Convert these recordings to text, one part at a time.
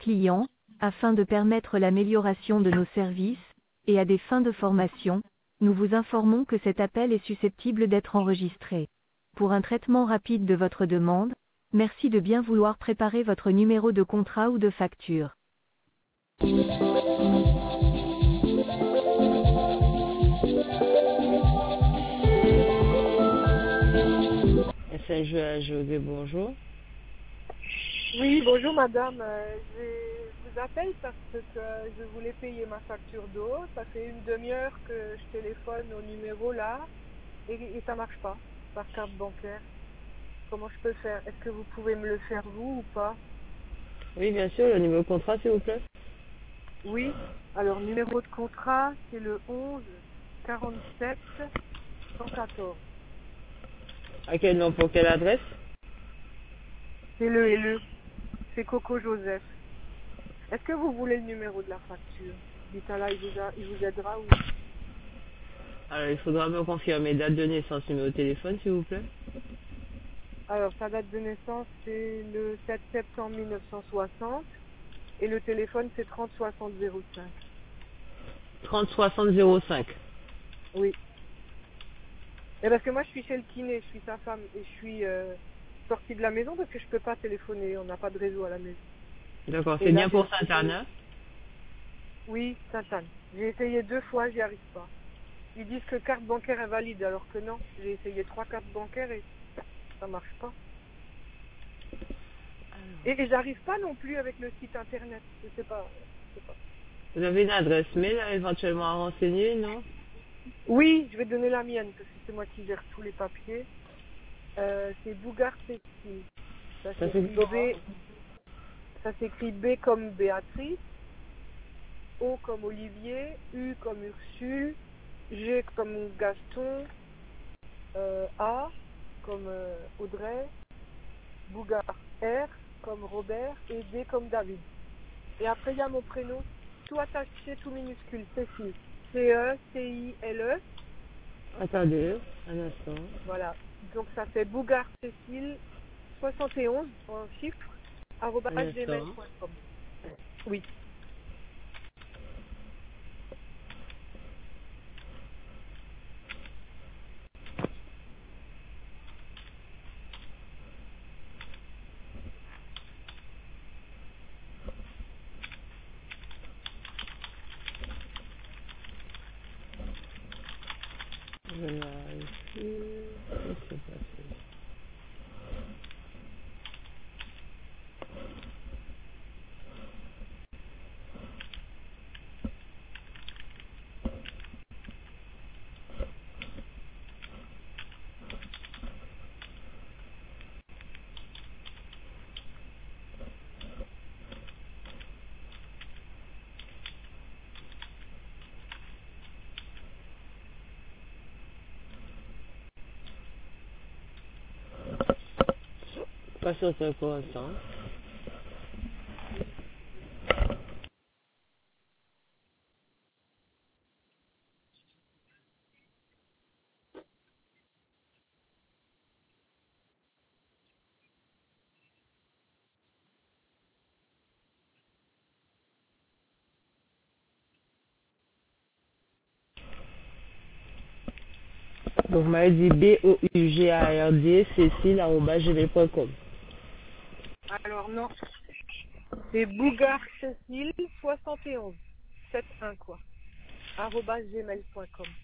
clients, afin de permettre l'amélioration de nos services, et à des fins de formation, nous vous informons que cet appel est susceptible d'être enregistré. Pour un traitement rapide de votre demande, merci de bien vouloir préparer votre numéro de contrat ou de facture. SNJOG, bonjour. Oui, bonjour madame. Je vous appelle parce que je voulais payer ma facture d'eau. Ça fait une demi-heure que je téléphone au numéro là et ça marche pas par carte bancaire. Comment je peux faire? Est-ce que vous pouvez me le faire vous ou pas? Oui, bien sûr, le numéro de contrat, s'il vous plaît. Oui. Alors numéro de contrat, c'est le 11 47 114. À quel nom, pour quelle adresse? C'est le et le. C'est Coco Joseph. Est-ce que vous voulez le numéro de la facture? Dites là, il vous aidera ou... Alors, il faudra me confirmer date de naissance, numéro de téléphone, s'il vous plaît. Alors, sa date de naissance, c'est le 7 septembre 1960 et le téléphone, c'est 30 60 05. 30 60 05. Oui. Et parce que moi, je suis chez le kiné, je suis sa femme et je suis sortie de la maison parce que je peux pas téléphoner, on n'a pas de réseau à la maison. D'accord, Et c'est là, bien j'ai pour essayé... Sainte-Anne, hein? Oui, Sainte-Anne. J'ai essayé 2 fois, j'y arrive pas. Ils disent que carte bancaire invalide, alors que non. J'ai essayé 3 cartes bancaires et ça marche pas. Et j'arrive pas non plus avec le site internet. Je sais pas. Vous avez une adresse mail éventuellement à renseigner, non? Oui, je vais donner la mienne parce que c'est moi qui gère tous les papiers. C'est Bougard Textile. Ça Ça s'écrit s'écrit comment? B comme Béatrice, O comme Olivier, U comme Ursule, G comme Gaston, A comme Audrey, Bougard R comme Robert et D comme David. Et après il y a mon prénom, tout attaché, tout minuscule, Cécile. C-E-C-I-L-E. Attendez, un instant. Voilà. Donc ça fait Bougard Cécile 71 en chiffres Un instant. @gmail.com. Oui. Je vais vérifier. Qu'est-ce qui s'est passé? Patientez encore un instant. Donc, vous m'avez dit BOUGARD, Cécile@gmail.com. Alors non, c'est Bougard Cécile 71 71 quoi. @gmail.com.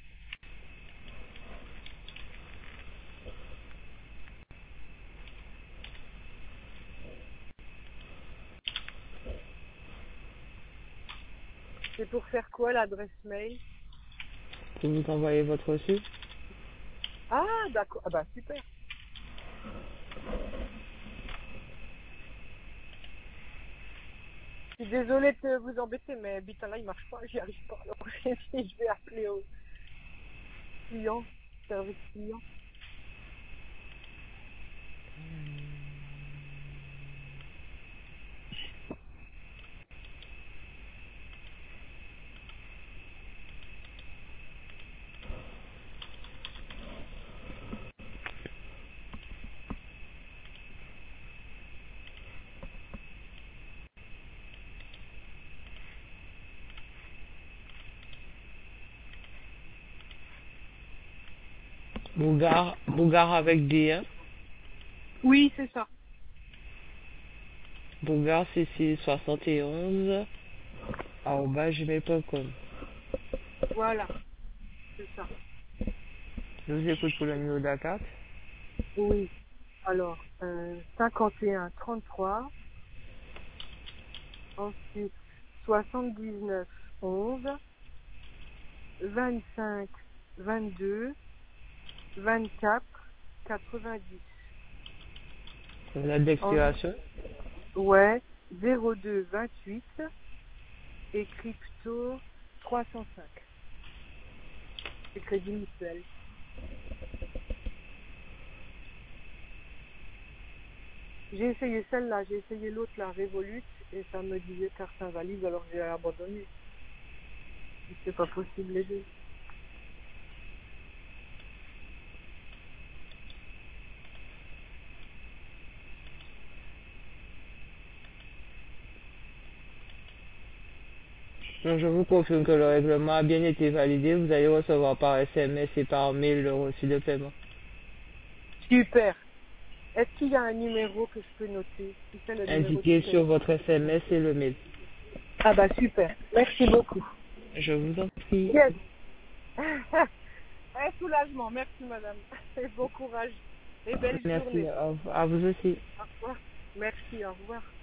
C'est pour faire quoi l'adresse mail? Pour vous envoyer votre reçu. Ah d'accord. Ah bah super. Je suis désolée de vous embêter, mais Bitala il marche pas, j'y arrive pas. Alors j'ai dit je vais appeler au client, service client. Bougar avec D, hein. Oui, c'est ça. Bougar Cécile 71 @gmail.com. Voilà, c'est ça. Je vous écoute pour le numéro de la carte. Oui. Alors, 51 33, ensuite 79 11, 25 22, 24 90. La d'expiration. Ouais, 02 28 et crypto 305. C'est crédit mutuel. J'ai essayé celle-là, j'ai essayé l'autre, la Revolut, et ça me disait carte invalide, alors j'ai abandonné. C'est pas possible les deux. Donc, je vous confirme que le règlement a bien été validé. Vous allez recevoir par SMS et par mail le reçu de paiement. Super. Est-ce qu'il y a un numéro que je peux noter? Si c'est le numéro de Indiqué sur téléphone. votre SMS et le mail. Ah bah super. Merci beaucoup. Je vous en prie. Yes. Un soulagement. Merci madame. Et bon courage. Et belle Merci journée. à vous aussi. Au revoir. Merci, au revoir.